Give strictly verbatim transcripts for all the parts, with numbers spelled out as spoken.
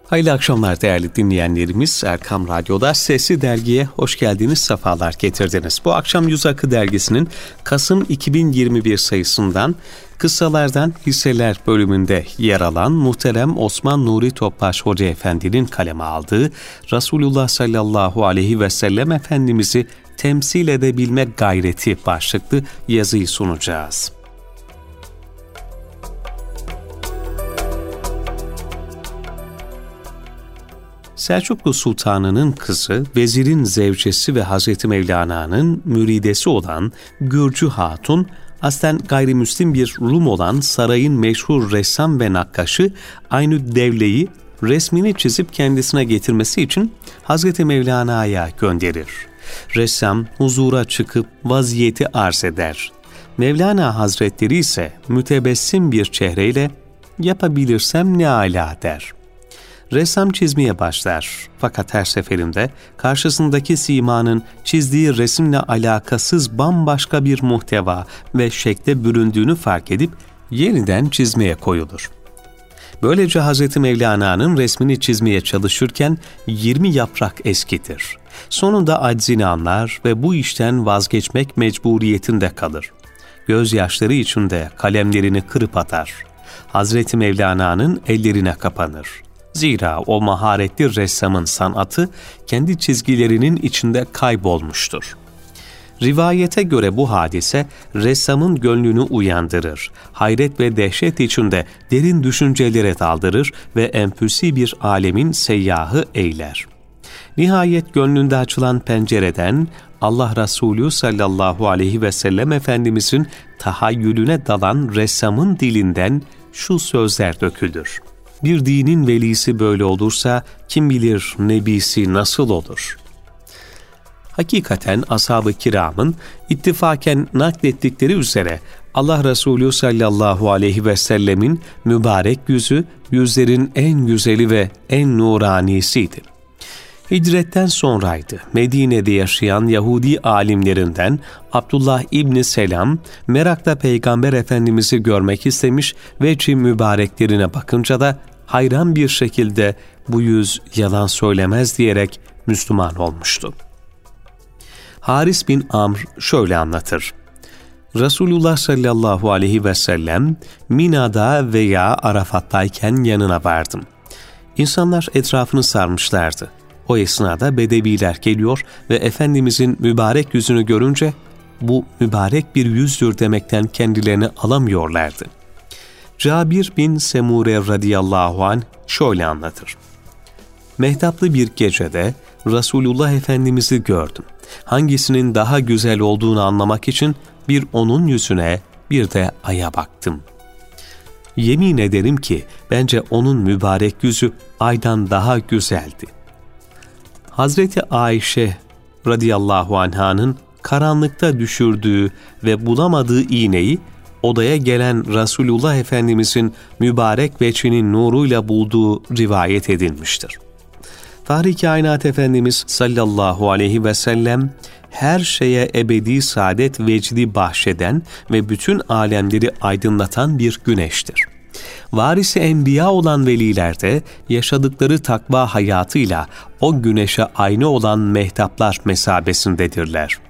Hayırlı akşamlar değerli dinleyenlerimiz. Erkam Radyo'da Sesli Dergi'ye hoş geldiniz, sefalar getirdiniz. Bu akşam Yüz Akı Dergisi'nin Kasım iki bin yirmi bir sayısından Kıssalardan Hisseler bölümünde yer alan muhterem Osman Nuri Topbaş Hoca Efendi'nin kaleme aldığı Resulullah sallallahu aleyhi ve sellem Efendimiz'i temsil edebilme gayreti başlıklı yazıyı sunacağız. Selçuklu Sultanı'nın kızı, vezirin zevcesi ve Hazreti Mevlana'nın müridesi olan Gürcü Hatun, aslen gayrimüslim bir Rum olan sarayın meşhur ressam ve nakkaşı Aynüddevle'yi resmini çizip kendisine getirmesi için Hazreti Mevlana'ya gönderir. Ressam huzura çıkıp vaziyeti arz eder. Mevlana Hazretleri ise mütebessim bir çehreyle "Yapabilirsem ne âlâ" der. Ressam çizmeye başlar. Fakat her seferinde karşısındaki simanın çizdiği resimle alakasız bambaşka bir muhteva ve şekle büründüğünü fark edip yeniden çizmeye koyulur. Böylece Hazreti Mevlana'nın resmini çizmeye çalışırken yirmi yaprak eskitir. Sonunda aczini anlar ve bu işten vazgeçmek mecburiyetinde kalır. Gözyaşları içinde kalemlerini kırıp atar. Hazreti Mevlana'nın ellerine kapanır. Zira o maharetli ressamın sanatı kendi çizgilerinin içinde kaybolmuştur. Rivayete göre bu hadise ressamın gönlünü uyandırır, hayret ve dehşet içinde derin düşüncelere daldırır ve empüsi bir alemin seyyahı eyler. Nihayet gönlünde açılan pencereden Allah Resulü sallallahu aleyhi ve sellem Efendimizin tahayyülüne dalan ressamın dilinden şu sözler dökülür. Bir dinin velisi böyle olursa kim bilir nebisi nasıl olur? Hakikaten ashab-ı kiramın ittifaken naklettikleri üzere Allah Resulü sallallahu aleyhi ve sellemin mübarek yüzü, yüzlerin en güzeli ve en nuranisiydi. Hicretten sonraydı. Medine'de yaşayan Yahudi alimlerinden Abdullah İbni Selam, merakla Peygamber Efendimiz'i görmek istemiş ve cim mübareklerine bakınca da hayran bir şekilde bu yüz yalan söylemez diyerek Müslüman olmuştu. Haris bin Amr şöyle anlatır. Resulullah sallallahu aleyhi ve sellem Mina'da veya Arafat'tayken yanına vardım. İnsanlar etrafını sarmışlardı. O esnada bedeviler geliyor ve Efendimizin mübarek yüzünü görünce bu mübarek bir yüzdür demekten kendilerini alamıyorlardı. Cabir bin Semure radıyallahu anh şöyle anlatır. Mehtaplı bir gecede Resulullah Efendimiz'i gördüm. Hangisinin daha güzel olduğunu anlamak için bir onun yüzüne bir de aya baktım. Yemin ederim ki bence onun mübarek yüzü aydan daha güzeldi. Hazreti Ayşe radıyallahu anh'ın karanlıkta düşürdüğü ve bulamadığı iğneyi odaya gelen Resulullah Efendimizin mübarek veçhinin nuruyla bulduğu rivayet edilmiştir. Fahri Kainat Efendimiz sallallahu aleyhi ve sellem her şeye ebedi saadet vecdi bahşeden ve bütün alemleri aydınlatan bir güneştir. Varisi enbiya olan veliler de yaşadıkları takva hayatıyla o güneşe aynı olan mehtaplar mesabesindedirler.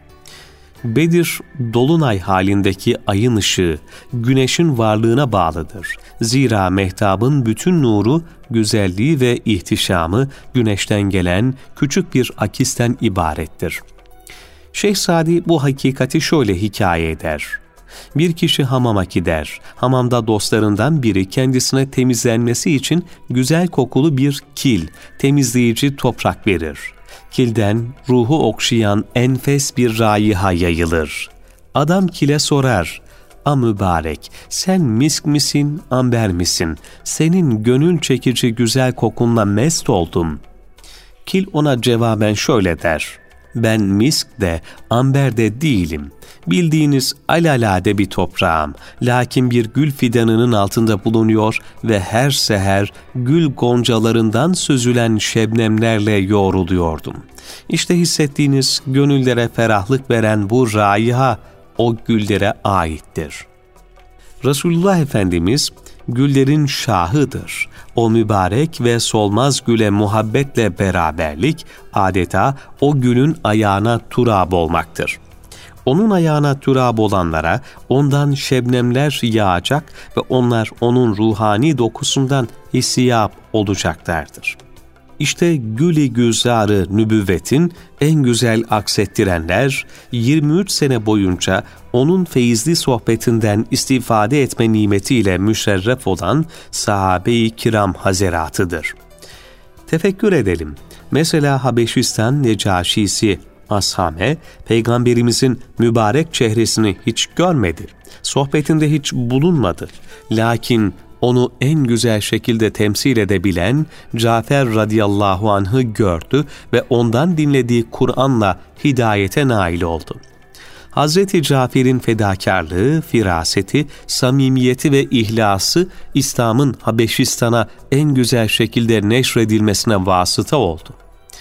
Bedir, dolunay halindeki ayın ışığı, güneşin varlığına bağlıdır. Zira mehtabın bütün nuru, güzelliği ve ihtişamı güneşten gelen küçük bir akisten ibarettir. Şeyh Sadi bu hakikati şöyle hikaye eder. Bir kişi hamama gider. Hamamda dostlarından biri kendisine temizlenmesi için güzel kokulu bir kil, temizleyici toprak verir. Kilden ruhu okşayan enfes bir raiha yayılır. Adam kile sorar, "A mübarek, sen misk misin, amber misin? Senin gönül çekici güzel kokunla mest oldum." Kil ona cevaben şöyle der, "Ben misk de, amber de değilim. Bildiğiniz alelade bir toprağım. Lakin bir gül fidanının altında bulunuyor ve her seher gül goncalarından süzülen şebnemlerle yoğruluyordum. İşte hissettiğiniz gönüllere ferahlık veren bu raiha o güllere aittir." Resulullah Efendimiz güllerin şahıdır. O mübarek ve solmaz güle muhabbetle beraberlik, adeta o gülün ayağına turab olmaktır. Onun ayağına turab olanlara ondan şebnemler yağacak ve onlar onun ruhani dokusundan hissiyap olacaklardır. İşte gül-i güzar-ı nübüvvetin en güzel aksettirenler, yirmi üç sene boyunca onun feyizli sohbetinden istifade etme nimetiyle müşerref olan sahabe-i kiram hazeratıdır. Tefekkür edelim. Mesela Habeşistan Necaşisi Ashame, Peygamberimizin mübarek çehresini hiç görmedi. Sohbetinde hiç bulunmadı. Lakin onu en güzel şekilde temsil edebilen Cafer radıyallahu anh'ı gördü ve ondan dinlediği Kur'an'la hidayete nail oldu. Hazreti Cafer'in fedakarlığı, firaseti, samimiyeti ve ihlası İslam'ın Habeşistan'a en güzel şekilde neşredilmesine vasıta oldu.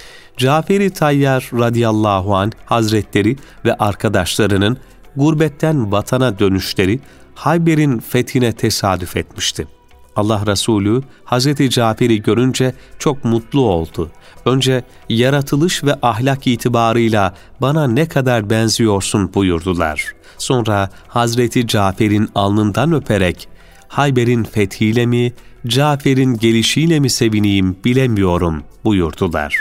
Cafer-i Tayyar radıyallahu anh hazretleri ve arkadaşlarının gurbetten vatana dönüşleri Hayber'in fethine tesadüf etmişti. Allah Resulü Hazreti Cafer'i görünce çok mutlu oldu. Önce yaratılış ve ahlak itibarıyla bana ne kadar benziyorsun buyurdular. Sonra Hazreti Cafer'in alnından öperek Hayber'in fethiyle mi, Cafer'in gelişiyle mi sevineyim bilemiyorum buyurdular.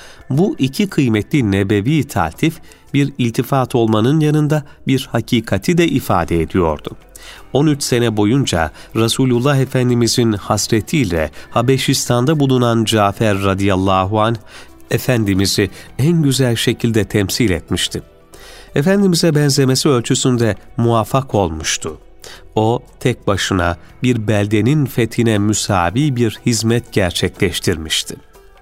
Bu iki kıymetli nebevi taltif bir iltifat olmanın yanında bir hakikati de ifade ediyordu. on üç sene boyunca Resulullah Efendimizin hasretiyle Habeşistan'da bulunan Cafer radıyallahu anh, Efendimiz'i en güzel şekilde temsil etmişti. Efendimiz'e benzemesi ölçüsünde muvaffak olmuştu. O, tek başına bir beldenin fethine müsavi bir hizmet gerçekleştirmişti.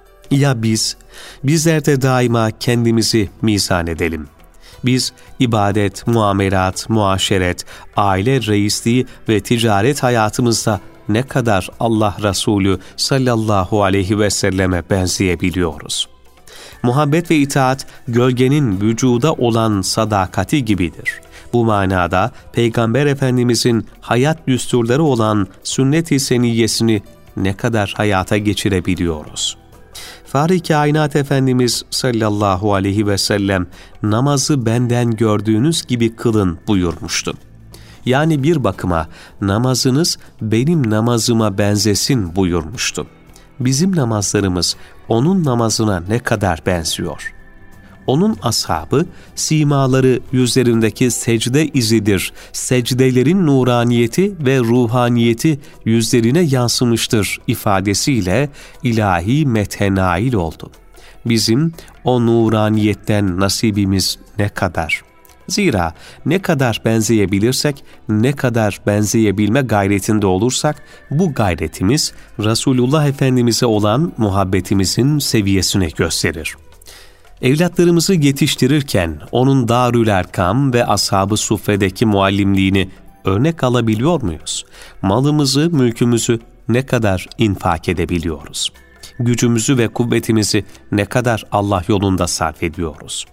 Ya biz, bizler de daima kendimizi mizan edelim. Biz ibadet, muamelat, muaşeret, aile reisliği ve ticaret hayatımızda ne kadar Allah Resulü sallallahu aleyhi ve selleme benzeyebiliyoruz. Muhabbet ve itaat gölgenin vücuda olan sadakati gibidir. Bu manada Peygamber Efendimizin hayat düsturları olan sünnet-i seniyyesini ne kadar hayata geçirebiliyoruz? Fahri Kainat Efendimiz sallallahu aleyhi ve sellem namazı benden gördüğünüz gibi kılın buyurmuştu. Yani bir bakıma namazınız benim namazıma benzesin buyurmuştu. Bizim namazlarımız onun namazına ne kadar benziyor? Onun ashabı, simaları yüzlerindeki secde izidir, secdelerin nuraniyeti ve ruhaniyeti yüzlerine yansımıştır ifadesiyle ilahi methe nail oldu. Bizim o nuraniyetten nasibimiz ne kadar? Zira ne kadar benzeyebilirsek, ne kadar benzeyebilme gayretinde olursak, bu gayretimiz Resulullah Efendimiz'e olan muhabbetimizin seviyesini gösterir. Evlatlarımızı yetiştirirken onun Darül Erkam ve Ashab-ı Suffe'deki muallimliğini örnek alabiliyor muyuz? Malımızı, mülkümüzü ne kadar infak edebiliyoruz? Gücümüzü ve kuvvetimizi ne kadar Allah yolunda sarf ediyoruz?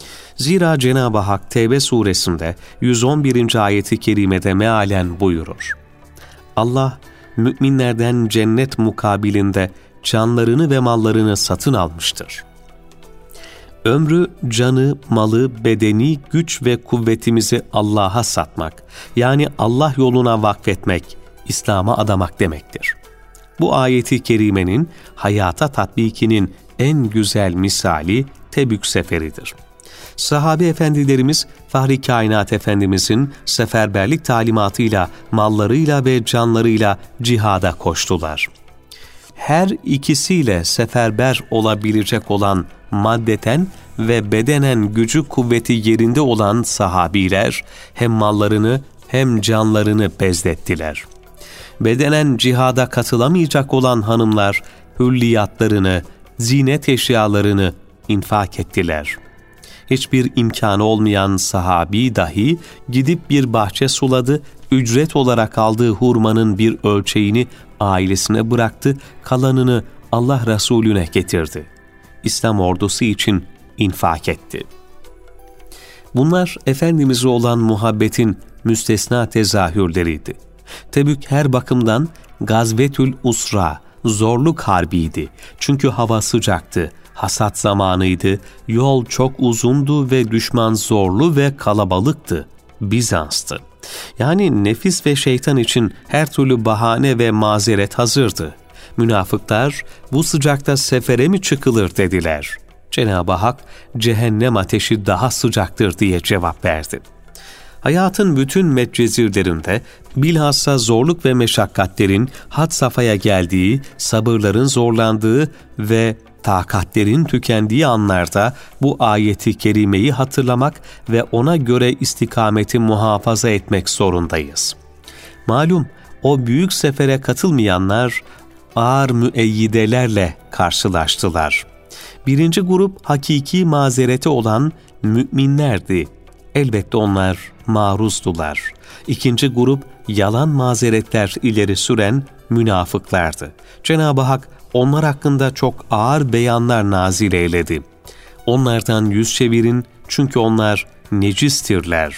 Zira Cenab-ı Hak Tevbe suresinde yüz on birinci ayeti kerimede mealen buyurur. Allah, müminlerden cennet mukabilinde canlarını ve mallarını satın almıştır. Ömrü, canı, malı, bedeni, güç ve kuvvetimizi Allah'a satmak, yani Allah yoluna vakfetmek, İslam'a adamak demektir. Bu ayeti kerimenin hayata tatbikinin en güzel misali Tebük seferidir. Sahabe efendilerimiz Fahri Kainat Efendimizin seferberlik talimatıyla, mallarıyla ve canlarıyla cihada koştular. Her ikisiyle seferber olabilecek olan maddeten ve bedenen gücü kuvveti yerinde olan sahabiler hem mallarını hem canlarını bezlettiler. Bedenen cihada katılamayacak olan hanımlar hülliyatlarını, zinet eşyalarını infak ettiler. Hiçbir imkanı olmayan sahabi dahi gidip bir bahçe suladı, ücret olarak aldığı hurmanın bir ölçeğini ailesine bıraktı, kalanını Allah Resulüne getirdi. İslam ordusu için infak etti. Bunlar Efendimiz'e olan muhabbetin müstesna tezahürleriydi. Tebük her bakımdan Gazvetül Usra, zorluk harbiydi. Çünkü hava sıcaktı, hasat zamanıydı, yol çok uzundu ve düşman zorlu ve kalabalıktı. Bizans'tı. Yani nefis ve şeytan için her türlü bahane ve mazeret hazırdı. Münafıklar bu sıcakta sefere mi çıkılır dediler. Cenab-ı Hak cehennem ateşi daha sıcaktır diye cevap verdi. Hayatın bütün metcezirlerinde bilhassa zorluk ve meşakkatlerin had safhaya geldiği, sabırların zorlandığı ve takatlerin tükendiği anlarda bu ayeti kerimeyi hatırlamak ve ona göre istikameti muhafaza etmek zorundayız. Malum o büyük sefere katılmayanlar ağır müeyyidelerle karşılaştılar. Birinci grup hakiki mazereti olan müminlerdi. Elbette onlar maruzdular. İkinci grup yalan mazeretler ileri süren münafıklardı. Cenab-ı Hak onlar hakkında çok ağır beyanlar nazil eyledi. Onlardan yüz çevirin çünkü onlar necistirler.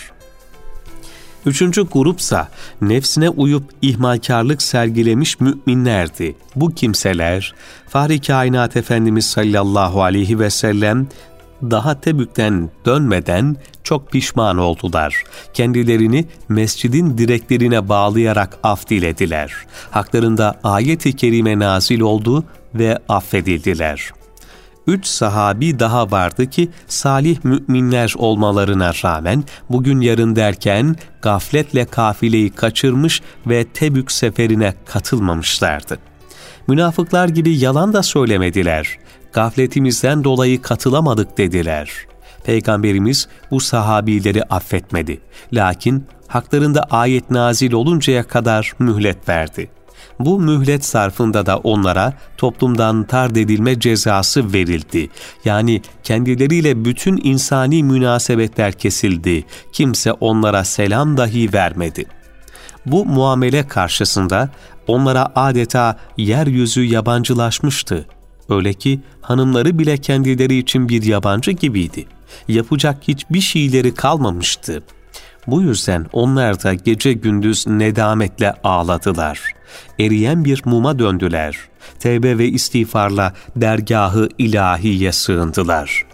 Üçüncü grupsa nefsine uyup ihmalkarlık sergilemiş müminlerdi. Bu kimseler Fahri Kainat Efendimiz sallallahu aleyhi ve sellem daha Tebük'ten dönmeden çok pişman oldular. Kendilerini mescidin direklerine bağlayarak af dilediler. Haklarında ayet-i kerime nazil oldu ve affedildiler. Üç sahabi daha vardı ki salih müminler olmalarına rağmen bugün yarın derken gafletle kafileyi kaçırmış ve Tebük seferine katılmamışlardı. Münafıklar gibi yalan da söylemediler. Gafletimizden dolayı katılamadık dediler. Peygamberimiz bu sahabileri affetmedi. Lakin haklarında ayet nazil oluncaya kadar mühlet verdi. Bu mühlet zarfında da onlara toplumdan tard edilme cezası verildi. Yani kendileriyle bütün insani münasebetler kesildi. Kimse onlara selam dahi vermedi. Bu muamele karşısında onlara adeta yeryüzü yabancılaşmıştı. Öyle ki hanımları bile kendileri için bir yabancı gibiydi. Yapacak hiçbir şeyleri kalmamıştı. Bu yüzden onlar da gece gündüz nedametle ağladılar. Eriyen bir muma döndüler. Tevbe ve istiğfarla dergâh-ı ilahiye sığındılar.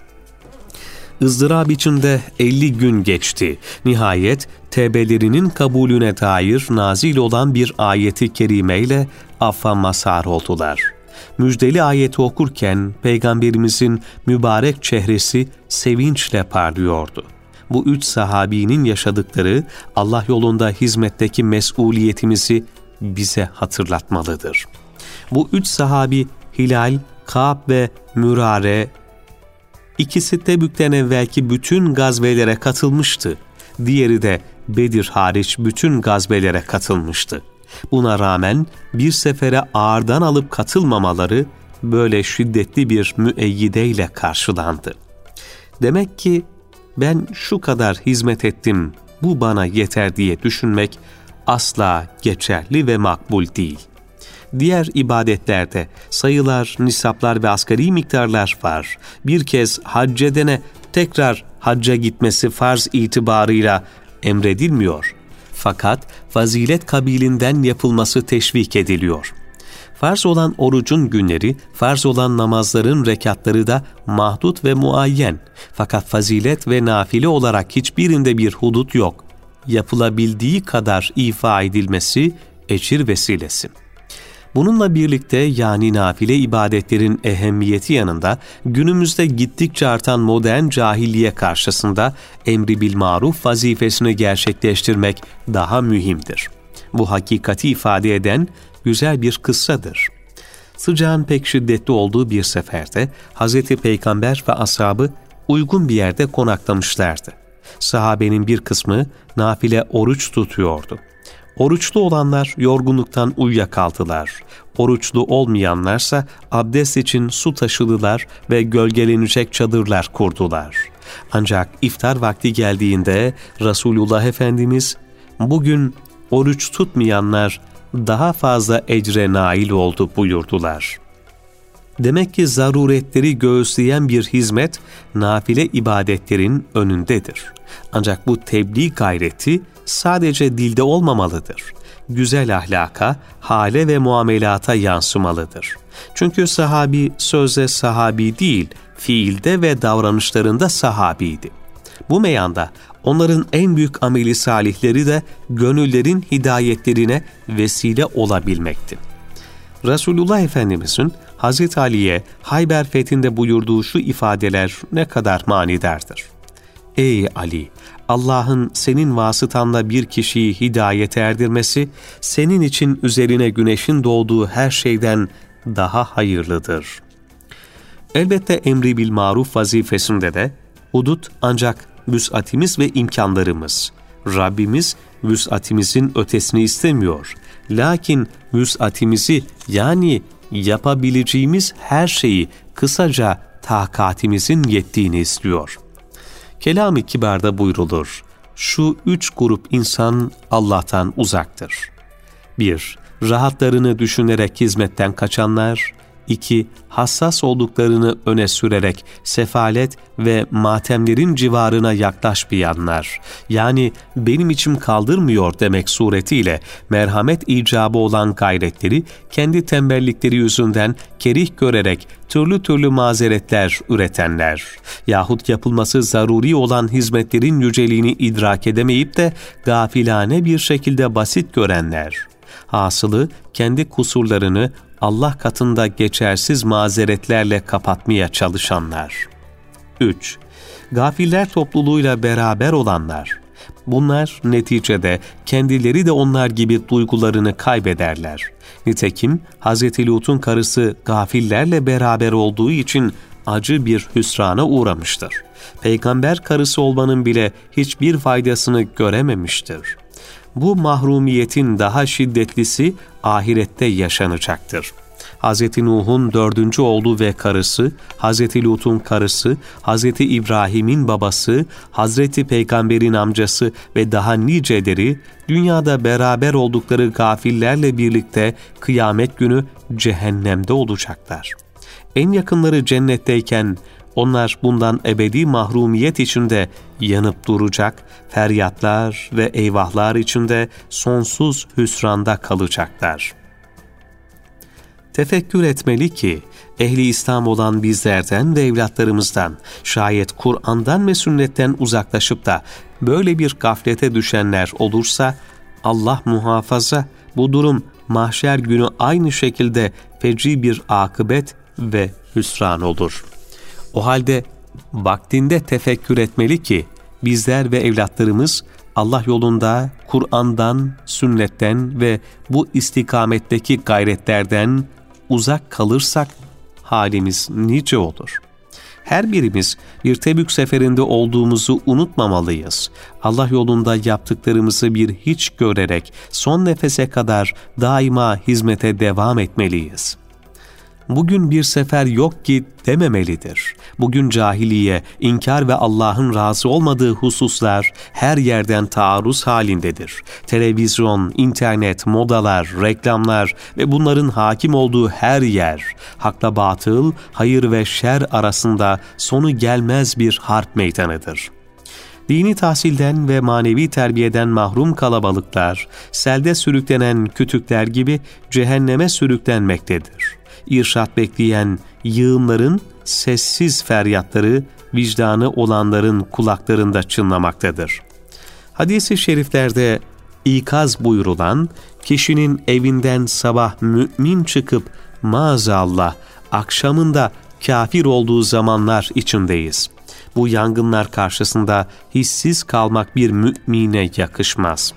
ızdırap içinde elli gün geçti. Nihayet tevbelerinin kabulüne dair nazil olan bir ayeti kerimeyle affa mazhar oldular. Müjdeli ayeti okurken Peygamberimizin mübarek çehresi sevinçle parlıyordu. Bu üç sahabinin yaşadıkları Allah yolunda hizmetteki mesuliyetimizi bize hatırlatmalıdır. Bu üç sahabi Hilal, Kâb ve Mürare, ikisi Tebük'ten evvelki bütün gazvelere katılmıştı. Diğeri de Bedir hariç bütün gazvelere katılmıştı. Buna rağmen bir sefere ağırdan alıp katılmamaları böyle şiddetli bir müeyyideyle karşılandı. Demek ki ben şu kadar hizmet ettim, bu bana yeter diye düşünmek asla geçerli ve makbul değil. Diğer ibadetlerde sayılar, nisaplar ve asgari miktarlar var. Bir kez hac edene tekrar hacca gitmesi farz itibarıyla emredilmiyor. Fakat fazilet kabilinden yapılması teşvik ediliyor. Farz olan orucun günleri, farz olan namazların rekatları da mahdut ve muayyen. Fakat fazilet ve nafile olarak hiçbirinde bir hudut yok. Yapılabildiği kadar ifa edilmesi ecir vesilesi. Bununla birlikte yani nafile ibadetlerin ehemmiyeti yanında günümüzde gittikçe artan modern cahiliye karşısında emri bil maruf vazifesini gerçekleştirmek daha mühimdir. Bu hakikati ifade eden güzel bir kıssadır. Sıcağın pek şiddetli olduğu bir seferde Hazreti Peygamber ve ashabı uygun bir yerde konaklamışlardı. Sahabenin bir kısmı nafile oruç tutuyordu. Oruçlu olanlar yorgunluktan uyuyakaldılar. Oruçlu olmayanlarsa abdest için su taşıdılar ve gölgelenecek çadırlar kurdular. Ancak iftar vakti geldiğinde Resulullah Efendimiz, "Bugün oruç tutmayanlar daha fazla ecre nail oldu" buyurdular. Demek ki zaruretleri göğüsleyen bir hizmet nafile ibadetlerin önündedir. Ancak bu tebliğ gayreti sadece dilde olmamalıdır. güzel ahlaka, hale ve muamelata yansımalıdır. Çünkü sahabi sözde sahabi değil, fiilde ve davranışlarında sahabiydi. Bu meyanda onların en büyük ameli salihleri de gönüllerin hidayetlerine vesile olabilmekti. Resulullah Efendimiz'in Hazreti Ali'ye Hayber fethinde buyurduğu şu ifadeler ne kadar manidardır. Ey Ali! Allah'ın senin vasıtanla bir kişiyi hidayete erdirmesi, senin için üzerine güneşin doğduğu her şeyden daha hayırlıdır. Elbette emri bil maruf vazifesinde de hudut ancak vüs'atimiz ve imkanlarımız. Rabbimiz vüs'atimizin ötesini istemiyor. Lakin vüs'atimizi yani yapabileceğimiz her şeyi kısaca takatimizin yettiğini istiyor. Kelam-ı Kibar'da buyrulur. Şu üç grup insan Allah'tan uzaktır. bir Rahatlarını düşünerek hizmetten kaçanlar. iki Hassas olduklarını öne sürerek sefalet ve matemlerin civarına yaklaşmayanlar, yani benim içim kaldırmıyor demek suretiyle merhamet icabı olan gayretleri kendi tembellikleri yüzünden kerih görerek türlü türlü mazeretler üretenler yahut yapılması zaruri olan hizmetlerin yüceliğini idrak edemeyip de gafilane bir şekilde basit görenler. Hasılı kendi kusurlarını Allah katında geçersiz mazeretlerle kapatmaya çalışanlar. üç Gafiller topluluğuyla beraber olanlar. Bunlar neticede kendileri de onlar gibi duygularını kaybederler. Nitekim Hazreti Lut'un karısı gafillerle beraber olduğu için acı bir hüsrana uğramıştır. Peygamber karısı olmanın bile hiçbir faydasını görememiştir. Bu mahrumiyetin daha şiddetlisi ahirette yaşanacaktır. Hz. Nuh'un dördüncü oğlu ve karısı, Hz. Lut'un karısı, Hz. İbrahim'in babası, Hz. Peygamber'in amcası ve daha niceleri dünyada beraber oldukları gafillerle birlikte kıyamet günü cehennemde olacaklar. En yakınları cennetteyken onlar bundan ebedi mahrumiyet içinde yanıp duracak, feryatlar ve eyvahlar içinde sonsuz hüsranda kalacaklar. Tefekkür etmeli ki, ehli İslam olan bizlerden ve evlatlarımızdan, şayet Kur'an'dan ve sünnetten uzaklaşıp da böyle bir gaflete düşenler olursa, Allah muhafaza, bu durum mahşer günü aynı şekilde feci bir akıbet ve hüsran olur. O halde vaktinde tefekkür etmeli ki bizler ve evlatlarımız Allah yolunda Kur'an'dan, sünnetten ve bu istikametteki gayretlerden uzak kalırsak halimiz nice olur. Her birimiz bir Tebük seferinde olduğumuzu unutmamalıyız. Allah yolunda yaptıklarımızı bir hiç görerek son nefese kadar daima hizmete devam etmeliyiz. Bugün bir sefer yok ki dememelidir. Bugün cahiliye, inkar ve Allah'ın razı olmadığı hususlar her yerden taarruz halindedir. Televizyon, internet, modalar, reklamlar ve bunların hakim olduğu her yer, hakla batıl, hayır ve şer arasında sonu gelmez bir harp meydanıdır. Dini tahsilden ve manevi terbiyeden mahrum kalabalıklar, selde sürüklenen kütükler gibi cehenneme sürüklenmektedir. İrşad bekleyen yığınların sessiz feryatları vicdanı olanların kulaklarında çınlamaktadır. Hadis-i şeriflerde ikaz buyurulan kişinin evinden sabah mümin çıkıp maazallah akşamında kafir olduğu zamanlar içindeyiz. Bu yangınlar karşısında hissiz kalmak bir mümine yakışmaz.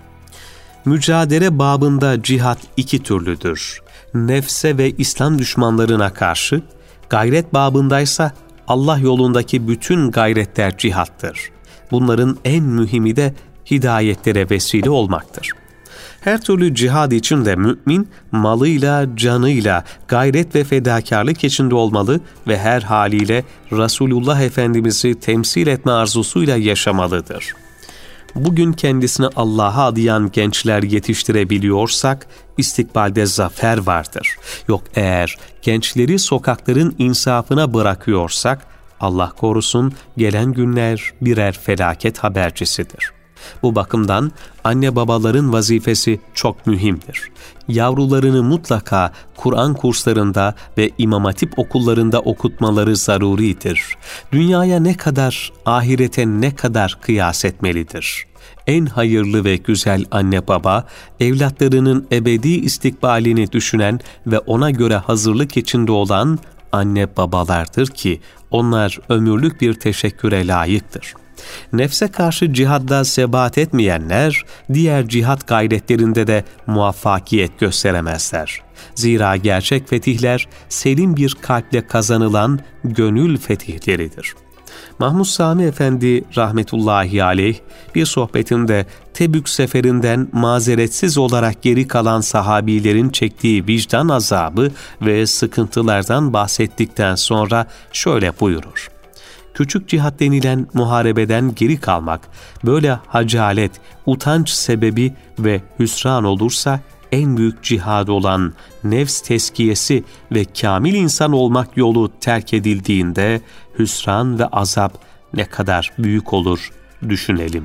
Mücadele babında cihat iki türlüdür. Nefse ve İslam düşmanlarına karşı, gayret babındaysa Allah yolundaki bütün gayretler cihattır. Bunların en mühimi de hidayetlere vesile olmaktır. Her türlü cihad için de mümin malıyla, canıyla, gayret ve fedakarlık içinde olmalı ve her haliyle Resulullah Efendimiz'i temsil etme arzusuyla yaşamalıdır. Bugün kendisini Allah'a adayan gençler yetiştirebiliyorsak, istikbalde zafer vardır. Yok eğer gençleri sokakların insafına bırakıyorsak, Allah korusun gelen günler birer felaket habercisidir. Bu bakımdan anne babaların vazifesi çok mühimdir. Yavrularını mutlaka Kur'an kurslarında ve İmam Hatip okullarında okutmaları zaruridir. Dünyaya ne kadar, ahirete ne kadar kıyas etmelidir. En hayırlı ve güzel anne baba, evlatlarının ebedi istikbalini düşünen ve ona göre hazırlık içinde olan anne babalardır ki onlar ömürlük bir teşekküre layıktır. Nefse karşı cihadda sebat etmeyenler, diğer cihat gayretlerinde de muvaffakiyet gösteremezler. Zira gerçek fetihler, selim bir kalple kazanılan gönül fetihleridir. Mahmud Sami Efendi rahmetullahi aleyh bir sohbetinde Tebük seferinden mazeretsiz olarak geri kalan sahabilerin çektiği vicdan azabı ve sıkıntılardan bahsettikten sonra şöyle buyurur. Küçük cihat denilen muharebeden geri kalmak, böyle hacalet, utanç sebebi ve hüsran olursa, en büyük cihad olan nefs teskiyesi ve kamil insan olmak yolu terk edildiğinde, hüsran ve azap ne kadar büyük olur düşünelim.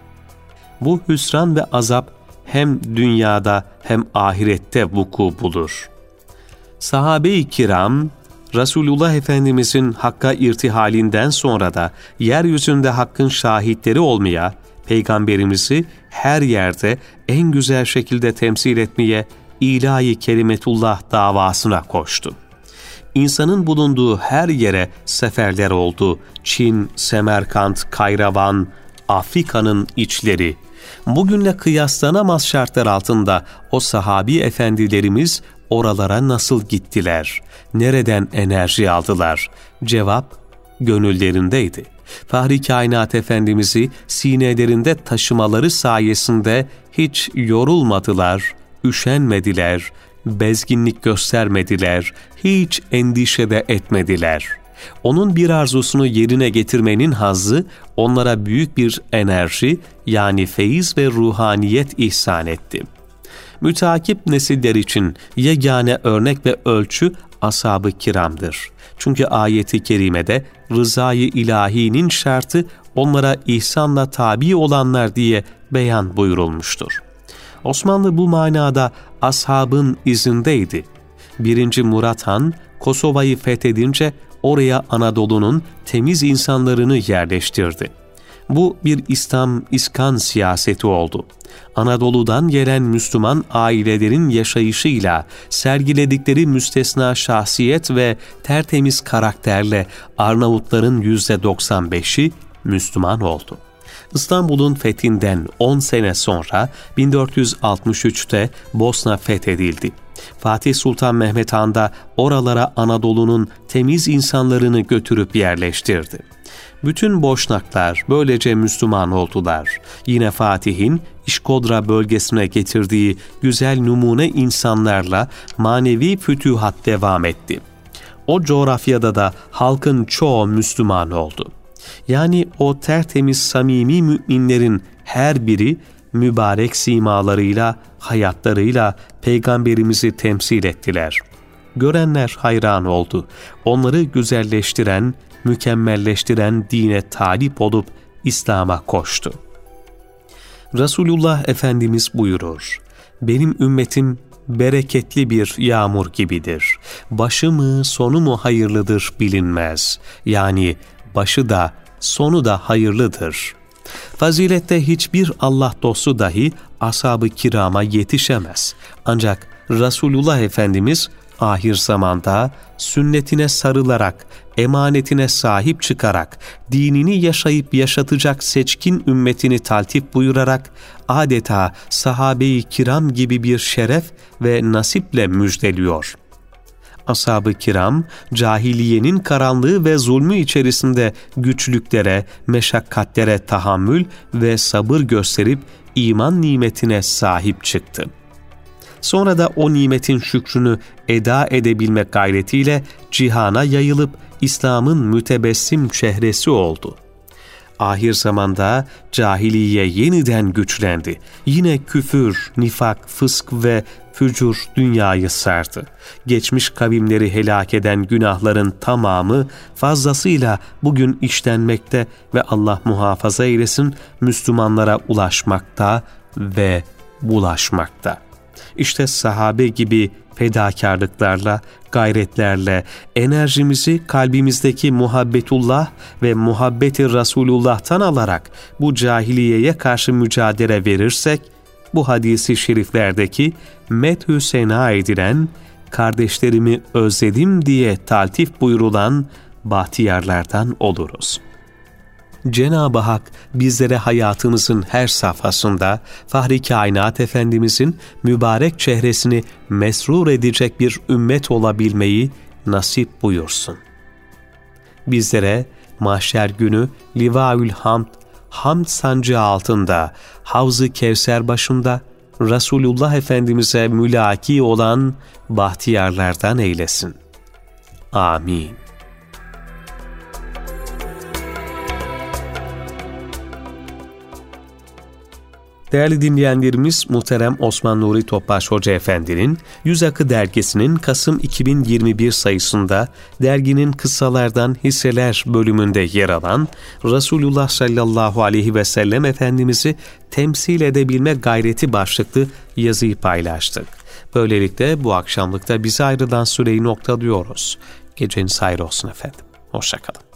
Bu hüsran ve azap hem dünyada hem ahirette vuku bulur. Sahabe-i kiram, Resulullah Efendimizin Hakk'a irtihalinden sonra da yeryüzünde Hakk'ın şahitleri olmaya, Peygamberimizi her yerde en güzel şekilde temsil etmeye, ilahi kelimetullah davasına koştu. İnsanın bulunduğu her yere seferler oldu. Çin, Semerkant, Kayravan, Afrika'nın içleri. Bugünle kıyaslanamaz şartlar altında o sahabi efendilerimiz oralara nasıl gittiler? Nereden enerji aldılar? Cevap, gönüllerindeydi. Fahri Kainat Efendimiz'i sinelerinde taşımaları sayesinde hiç yorulmadılar, üşenmediler, bezginlik göstermediler, hiç endişe de etmediler. Onun bir arzusunu yerine getirmenin hazzı onlara büyük bir enerji, yani feyiz ve ruhaniyet ihsan etti. Müteakip nesiller için yegane örnek ve ölçü ashab-ı kiramdır. Çünkü ayeti kerimede rızayı ilahinin şartı onlara ihsanla tabi olanlar diye beyan buyurulmuştur. Osmanlı bu manada ashabın izindeydi. birinci. Murat Han, Kosova'yı fethedince oraya Anadolu'nun temiz insanlarını yerleştirdi. Bu bir İslam iskan siyaseti oldu. Anadolu'dan gelen Müslüman ailelerin yaşayışıyla, sergiledikleri müstesna şahsiyet ve tertemiz karakterle Arnavutların yüzde doksan beşi Müslüman oldu. İstanbul'un fethinden on sene sonra bin dört yüz altmış üçte Bosna fethedildi. Fatih Sultan Mehmet Han da oralara Anadolu'nun temiz insanlarını götürüp yerleştirdi. Bütün Boşnaklar böylece Müslüman oldular. Yine Fatih'in İşkodra bölgesine getirdiği güzel numune insanlarla manevi fütühat devam etti. O coğrafyada da halkın çoğu Müslüman oldu. Yani o tertemiz samimi müminlerin her biri mübarek simalarıyla, hayatlarıyla Peygamberimizi temsil ettiler. Görenler hayran oldu. Onları güzelleştiren, mükemmelleştiren dine talip olup İslam'a koştu. Resulullah Efendimiz buyurur, benim ümmetim bereketli bir yağmur gibidir. Başı mı sonu mu hayırlıdır bilinmez. Yani başı da sonu da hayırlıdır. Fazilette hiçbir Allah dostu dahi ashab-ı kirama yetişemez. Ancak Resulullah Efendimiz ahir zamanda sünnetine sarılarak, emanetine sahip çıkarak, dinini yaşayıp yaşatacak seçkin ümmetini taltif buyurarak, adeta sahabe-i kiram gibi bir şeref ve nasiple müjdeliyor. Ashab-ı kiram, cahiliyenin karanlığı ve zulmü içerisinde güçlüklere, meşakkatlere tahammül ve sabır gösterip iman nimetine sahip çıktı. Sonra da o nimetin şükrünü eda edebilmek gayretiyle cihana yayılıp İslam'ın mütebessim çehresi oldu. Ahir zamanda cahiliye yeniden güçlendi. Yine küfür, nifak, fısk ve fücur dünyayı sardı. Geçmiş kavimleri helak eden günahların tamamı fazlasıyla bugün işlenmekte ve Allah muhafaza eylesin Müslümanlara ulaşmakta ve bulaşmakta. İşte sahabe gibi fedakarlıklarla, gayretlerle enerjimizi kalbimizdeki muhabbetullah ve muhabbeti Resulullah'tan alarak bu cahiliyeye karşı mücadele verirsek, bu hadisi şeriflerdeki methü sena edilen, kardeşlerimi özledim diye taltif buyurulan bahtiyarlardan oluruz. Cenab-ı Hak bizlere hayatımızın her safhasında Fahri Kainat Efendimizin mübarek çehresini mesrur edecek bir ümmet olabilmeyi nasip buyursun. Bizlere mahşer günü Livaül Hamd, Hamd sancağı altında, Havz-ı Kevser başında Resulullah Efendimiz'e mülaki olan bahtiyarlardan eylesin. Amin. Değerli dinleyenlerimiz, muhterem Osman Nuri Topbaş Hoca Efendi'nin Yüz Akı dergisinin Kasım iki bin yirmi bir sayısında derginin Kıssalardan Hisseler bölümünde yer alan Resulullah sallallahu aleyhi ve sellem Efendimiz'i temsil edebilme gayreti başlıklı yazıyı paylaştık. Böylelikle bu akşamlıkta bize ayrılan süreyi noktalıyoruz. Geceniz hayır olsun efendim. Hoşça kalın.